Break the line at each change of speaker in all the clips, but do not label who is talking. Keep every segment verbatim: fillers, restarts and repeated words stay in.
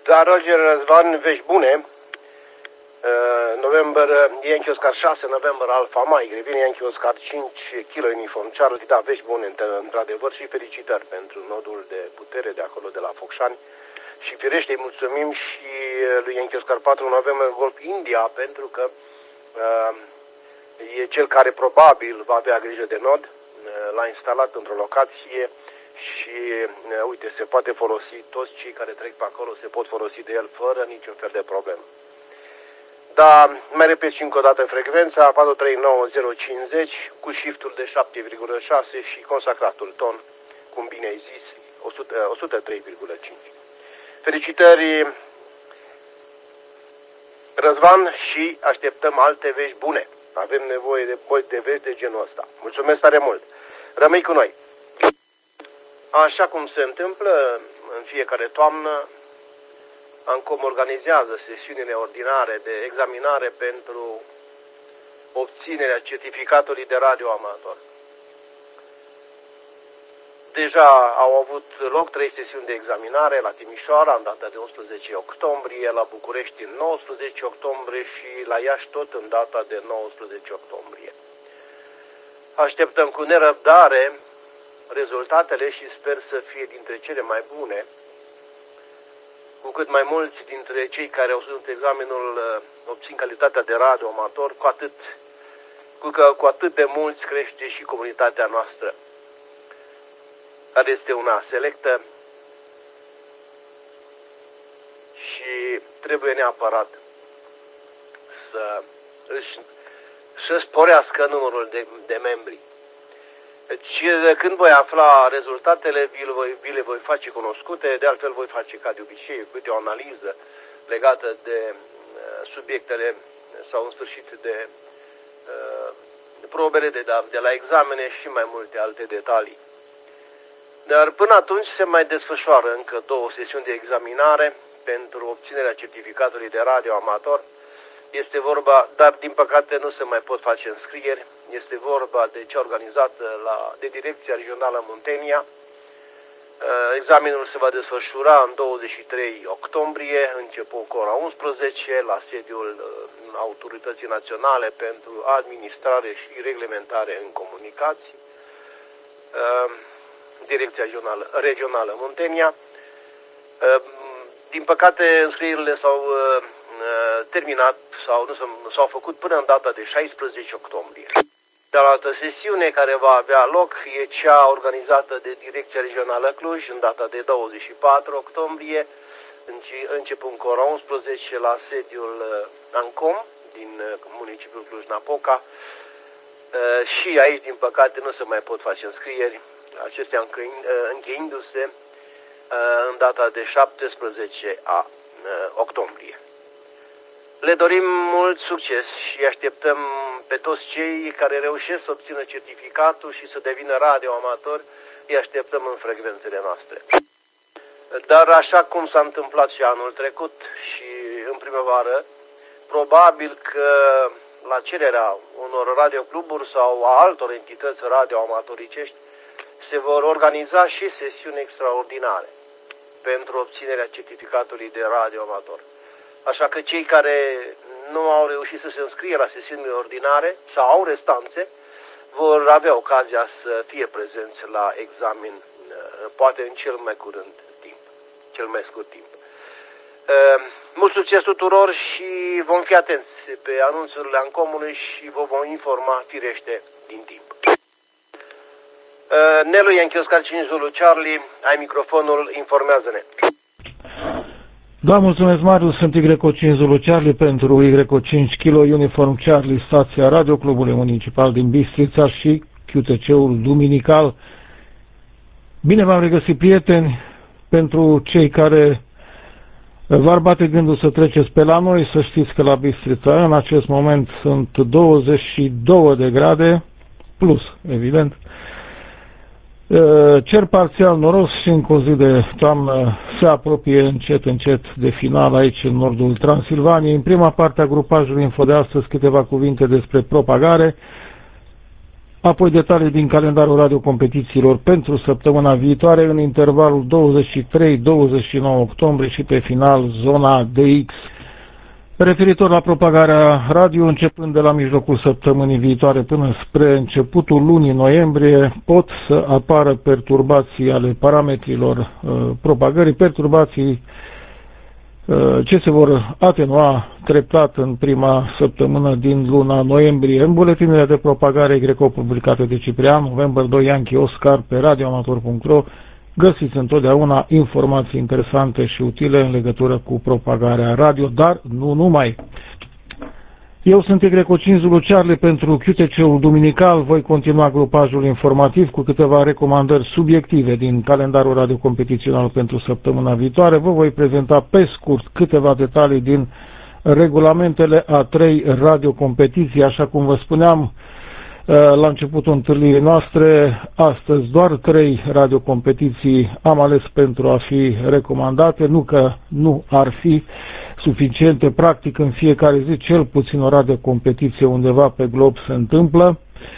Da, Roger Răzvan, vești bune. Uh, November, Yankee Oscar șase, November Alpha Mike, revine Yankee Oscar cinci, Kilo Uniform Charlie, da, vești bune, într-adevăr, și felicitări pentru nodul de putere de acolo, de la Focșani. Și firește, îi mulțumim și lui Yankee Oscar patru, November Golf India, pentru că uh, e cel care probabil va avea grijă de nod, uh, l-a instalat într-o locație și, uh, uite, se poate folosi, toți cei care trec pe acolo se pot folosi de el fără niciun fel de problemă. Da, mai repet și încă o dată frecvența, patru trei nouă zero cincizeci, cu shiftul de șapte virgulă șase și consacratul ton, cum bine ai zis, o sută trei virgulă cinci. Felicitări, Răzvan, și așteptăm alte vești bune. Avem nevoie de, de vești de genul ăsta. Mulțumesc tare mult. Rămâi cu noi. Așa cum se întâmplă în fiecare toamnă, ANCOM organizează sesiunile ordinare de examinare pentru obținerea certificatului de radioamator. Deja au avut loc trei sesiuni de examinare la Timișoara în data de unsprezece octombrie, la București în nouăsprezece octombrie și la Iași tot în data de nouăsprezece octombrie. Așteptăm cu nerăbdare rezultatele și sper să fie dintre cele mai bune. Cu cât mai mulți dintre cei care au ținut examenul obțin calitatea de radioamator, cu atât, cu, că, cu atât de mulți crește și comunitatea noastră, care este una selectă și trebuie neapărat să își să sporească numărul de, de membri. Deci, când voi afla rezultatele, vi le, voi, vi le voi face cunoscute, de altfel voi face ca de obicei, câte o analiză legată de uh, subiectele sau în sfârșit de uh, probele de, de la examene și mai multe alte detalii. Dar până atunci se mai desfășoară încă două sesiuni de examinare pentru obținerea certificatului de radioamator. Este vorba, dar din păcate nu se mai pot face înscrieri. Este vorba de cea organizată la, de Direcția Regională Muntenia. Examenul se va desfășura în douăzeci și trei octombrie, începând cu ora unsprezece, la sediul Autorității Naționale pentru Administrare și Reglementare în Comunicații, Direcția Regională, Regională Muntenia. Din păcate, înscrierile s-au terminat sau nu s-au făcut până în data de șaisprezece octombrie. Cealaltă sesiune care va avea loc e cea organizată de Direcția Regională Cluj în data de douăzeci și patru octombrie, începând cu ora unsprezece la sediul ANCOM din municipiul Cluj-Napoca. Și aici, din păcate, nu se mai pot face înscrieri, acestea încheiindu-se în data de șaptesprezece octombrie. Le dorim mult succes și așteptăm pe toți cei care reușesc să obțină certificatul și să devină radioamatori, îi așteptăm în frecvențele noastre. Dar așa cum s-a întâmplat și anul trecut și în primăvară, probabil că la cererea unor radiocluburi sau a altor entități radioamatoricești se vor organiza și sesiuni extraordinare pentru obținerea certificatului de radioamator. Așa că cei care nu au reușit să se înscrie la sesiunile ordinare sau au restanțe, vor avea ocazia să fie prezenți la examen, poate în cel mai curând timp, cel mai scurt timp. Mult succes tuturor și vom fi atenți pe anunțurile ANCOM-ului și vă vom informa, firește, din timp. Nelu Yankee Oscar cinci Zulu Charlie, ai microfonul, informează-ne.
Da, mulțumesc, Marius, sunt Y cinci Zulu Charlie pentru Y cinci Kilo Uniform Charlie, stația Radioclubului Municipal din Bistrița și Q T C-ul Duminical. Bine v-am regăsit, prieteni. Pentru cei care v-ar bate gândul să treceți pe la noi, să știți că la Bistrița în acest moment sunt douăzeci și două de grade, plus, evident. Cer parțial noros și încă o zi de toamnă se apropie încet, încet de final aici în nordul Transilvaniei. În prima parte a grupajului info de astăzi câteva cuvinte despre propagare. Apoi detalii din calendarul radiocompetițiilor pentru săptămâna viitoare în intervalul douăzeci și trei douăzeci și nouă octombrie și pe final zona D X. Referitor la propagarea radio, începând de la mijlocul săptămânii viitoare până spre începutul lunii noiembrie, pot să apară perturbații ale parametrilor uh, propagării, perturbații uh, ce se vor atenua treptat în prima săptămână din luna noiembrie. În buletinele de propagare Greco publicate de Ciprian, November doi Yankee Oscar pe radioamator punct ro, găsiți întotdeauna informații interesante și utile în legătură cu propagarea radio, dar nu numai. Eu sunt Y cinci Zulu Charlie pentru Q T C-ul duminical. Voi continua grupajul informativ cu câteva recomandări subiective din calendarul radiocompetițional pentru săptămâna viitoare. Vă voi prezenta pe scurt câteva detalii din regulamentele a trei radiocompetiții. Așa cum vă spuneam la începutul întâlnirii noastre, astăzi doar trei radiocompetiții am ales pentru a fi recomandate, nu că nu ar fi suficiente, practic în fiecare zi cel puțin o radiocompetiție undeva pe glob se întâmplă,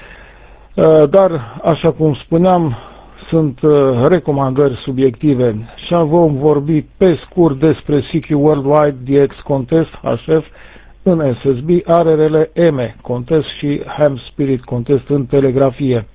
dar așa cum spuneam, sunt recomandări subiective și vom vorbi pe scurt despre C Q Worldwide D X Contest H F în S S B, R R L M Contest și Ham Spirit Contest în telegrafie.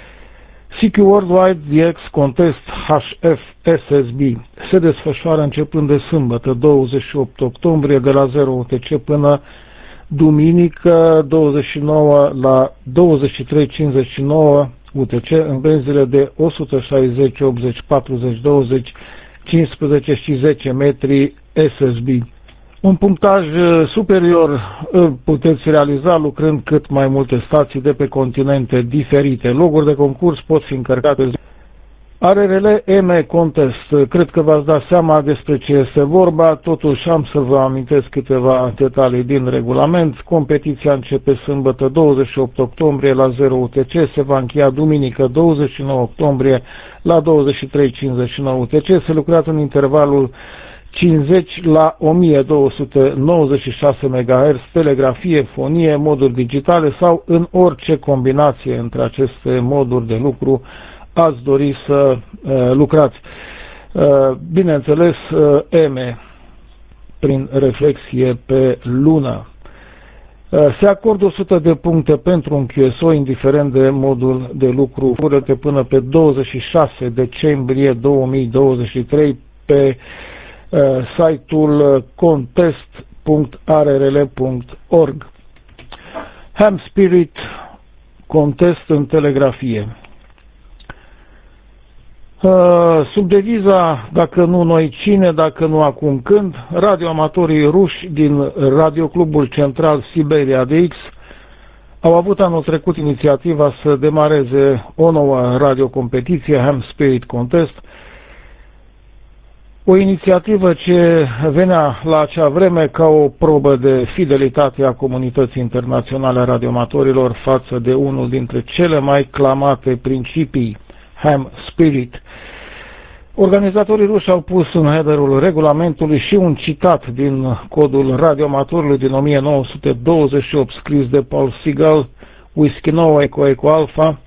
C Q Worldwide D X Contest H F S S B se desfășoară începând de sâmbătă douăzeci și opt octombrie de la zero U T C până duminică douăzeci și nouă la douăzeci și trei cincizeci și nouă U T C în benzile de o sută șaizeci, optzeci, patruzeci, douăzeci, cincisprezece și zece metri S S B. Un punctaj superior îl puteți realiza lucrând cât mai multe stații de pe continente diferite. Loguri de concurs pot fi încărcate. R R L M Contest. Cred că v-ați dat seama despre ce este vorba, totuși am să vă amintesc câteva detalii din regulament. Competiția începe sâmbătă douăzeci și opt octombrie la zero U T C, se va încheia duminică douăzeci și nouă octombrie la douăzeci și trei cincizeci și nouă U T C. Se lucrează în intervalul cincizeci la o mie două sute nouăzeci și șase megahertz, telegrafie, fonie, moduri digitale sau în orice combinație între aceste moduri de lucru ați dori să uh, lucrați. Uh, bineînțeles, uh, M prin reflexie pe lună. Uh, se acordă o sută de puncte pentru un Q S O, indiferent de modul de lucru, până pe douăzeci și șase decembrie două mii douăzeci și trei pe Uh, site-ul contest punct r r l punct org. Ham Spirit Contest în telegrafie. Uh, sub deviza "dacă nu noi cine, dacă nu acum când", radioamatorii ruși din Radioclubul Central Siberia D X au avut anul trecut inițiativa să demareze o nouă radiocompetiție, Ham Spirit Contest, o inițiativă ce venea la acea vreme ca o probă de fidelitate a comunității internaționale a radioamatorilor față de unul dintre cele mai clamate principii, Ham Spirit. Organizatorii ruși au pus în headerul regulamentului și un citat din codul radioamatorului din o mie nouă sute douăzeci și opt scris de Paul Seagal, Whiskey nouă Eco Eco Alpha,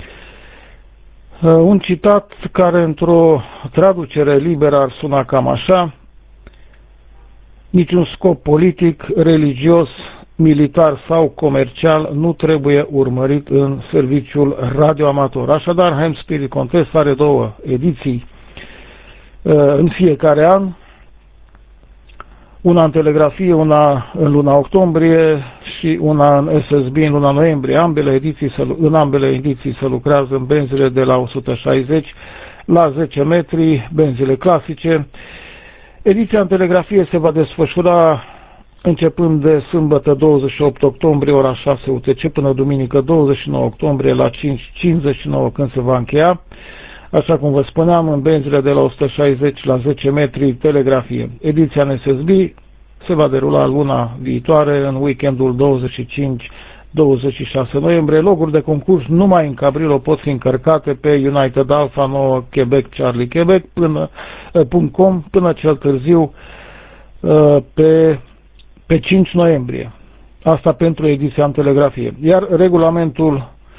un citat care într-o traducere liberă ar suna cam așa: "Niciun scop politic, religios, militar sau comercial nu trebuie urmărit în serviciul radioamator." Așadar, Ham Spirit Contest are două ediții în fiecare an, una în telegrafie, una în luna octombrie și una în S S B în luna noiembrie. Ambele ediții, în ambele ediții se lucrează în benzile de la o sută șaizeci la zece metri, benzile clasice. Ediția în telegrafie se va desfășura începând de sâmbătă douăzeci și opt octombrie ora șase U T C până duminică douăzeci și nouă octombrie la cinci cincizeci și nouă, când se va încheia. Așa cum vă spuneam, în benzile de la o sută șaizeci la zece metri, telegrafie. Ediția în S S B se va derula luna viitoare, în weekendul douăzeci și cinci douăzeci și șase noiembrie. Loguri de concurs numai în Cabrillo pot fi încărcate pe United Alpha nouă Quebec Charlie Quebec până, .com până cel târziu pe, pe cinci noiembrie. Asta pentru ediția în telegrafie. Iar regulamentul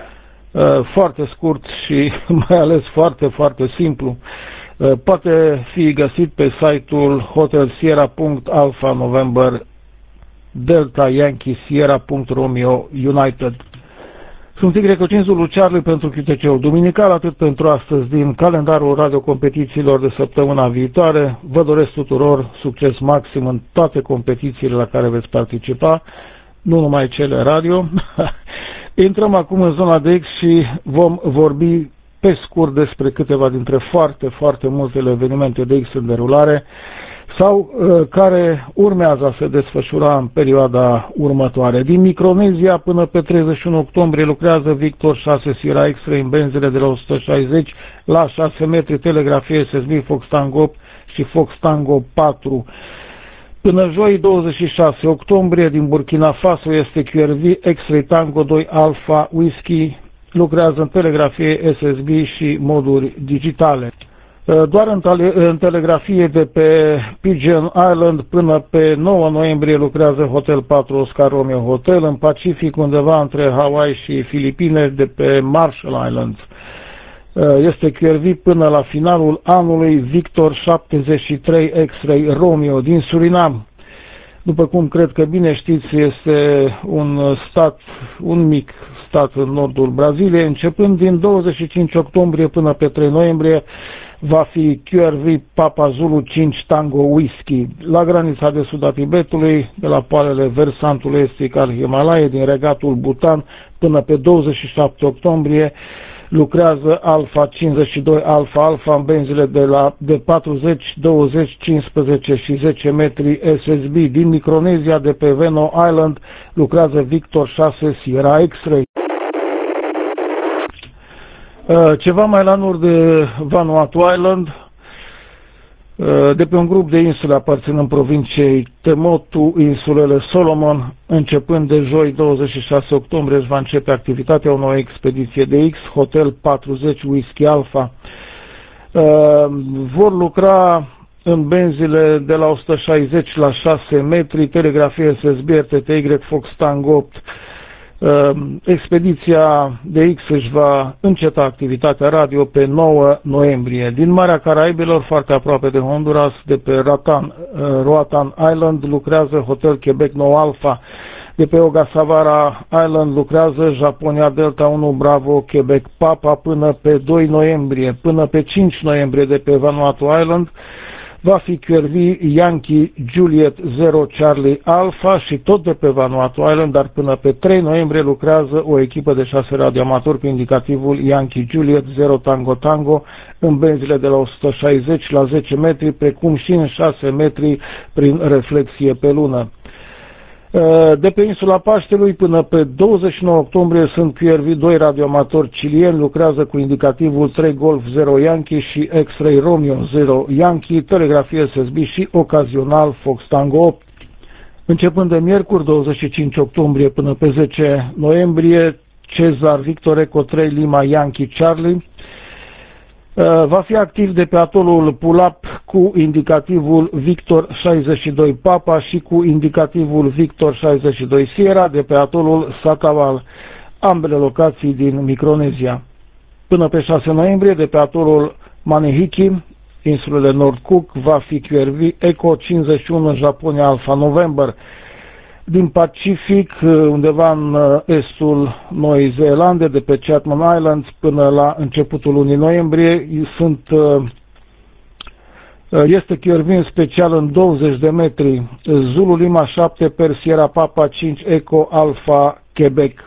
foarte scurt și mai ales foarte, foarte simplu. Poate fi găsit pe site-ul hotel sierra punct alpha november delta yankee sierra punct romeo united. Sunt Y cinci Zulu Charlie pentru Q T C-ul duminical, atât pentru astăzi din calendarul radiocompetițiilor de săptămâna viitoare. Vă doresc tuturor succes maxim în toate competițiile la care veți participa, nu numai cele radio. Intrăm acum în zona de X și vom vorbi pe scurt despre câteva dintre foarte, foarte multele evenimente de X în derulare sau uh, care urmează a se desfășura în perioada următoare. Din Micronezia până pe treizeci și unu octombrie lucrează Victor șase Sierra X-Ray în benzile de la o sută șaizeci la șase metri, telegrafie S S B Fox Tango opt și Fox Tango patru. Până joi douăzeci și șase octombrie din Burkina Faso este Q R V X-Ray Tango doi Alpha Whisky, lucrează în telegrafie S S B și moduri digitale. Doar în, tele, în telegrafie de pe Pigeon Island până pe nouă noiembrie lucrează Hotel patru Oscar Romeo Hotel, în Pacific undeva între Hawaii și Filipine de pe Marshall Islands. Este Q R V până la finalul anului Victor șaptezeci și trei X-Ray Romeo din Surinam. După cum cred că bine știți, este un stat, un mic stat în nordul Braziliei. Începând din douăzeci și cinci octombrie până pe trei noiembrie va fi Q R V Papa Zulu cinci Tango Whisky la granița de sud a Tibetului, de la poalele versantului estic al Himalaiei din regatul Bhutan până pe douăzeci și șapte octombrie. Lucrează Alpha cincizeci și doi Alpha Alpha în benzile de, la, de patruzeci, douăzeci, cincisprezece și zece metri S S B. Din Micronezia de pe Veno Island lucrează Victor șase Sierra X-Ray. Ceva mai la nord de Vanuatu Island, de pe un grup de insule aparținând provinciei Temotu, insulele Solomon, începând de joi douăzeci și șase octombrie își va începe activitatea o nouă expediție de X, Hotel patruzeci Whisky Alpha. Vor lucra în benzile de la o sută șaizeci la șase metri, telegrafie S S B R T T Y Fox Tango opt. Expediția de X își va înceta activitatea radio pe nouă noiembrie. Din Marea Caraibelor, foarte aproape de Honduras, de pe Ratan, Roatan Island, lucrează Hotel Quebec nouă Alpha. De pe Ogasawara Island lucrează Japonia Delta unu Bravo Quebec Papa până pe doi noiembrie. Până pe cinci noiembrie de pe Vanuatu Island va fi Q R V Yankee Juliet zero Charlie Alpha și tot de pe Vanuatu Island, dar până pe trei noiembrie lucrează o echipă de șase radioamatori cu indicativul Yankee Juliet zero Tango Tango în benzile de la o sută șaizeci la zece metri, precum și în șase metri prin reflexie pe lună. De pe insula Paștelui până pe douăzeci și nouă octombrie sunt Q R V doi radioamatori chilieni, lucrează cu indicativul trei Golf zero Yankee și X-Ray Romeo zero Yankee, telegrafie S S B și ocazional Fox Tango opt. Începând de miercuri douăzeci și cinci octombrie până pe zece noiembrie, Cezar Victor Eco trei Lima Yankee Charlie va fi activ de pe atolul Pulap cu indicativul Victor șaizeci și doi Papa și cu indicativul Victor șaizeci și doi Sierra de pe atolul Sataval, ambele locații din Micronezia. Până pe șase noiembrie, de pe atolul Manihiki, insulele Nord Cook, va fi Q R V Eco cincizeci și unu Japonia Alpha November. Din Pacific, undeva în estul Noii Zeelande, de pe Chatham Islands până la începutul lunii noiembrie, sunt, este Q R V în special în douăzeci de metri Zulu Lima șapte per Sierra Papa cinci Eco Alpha Quebec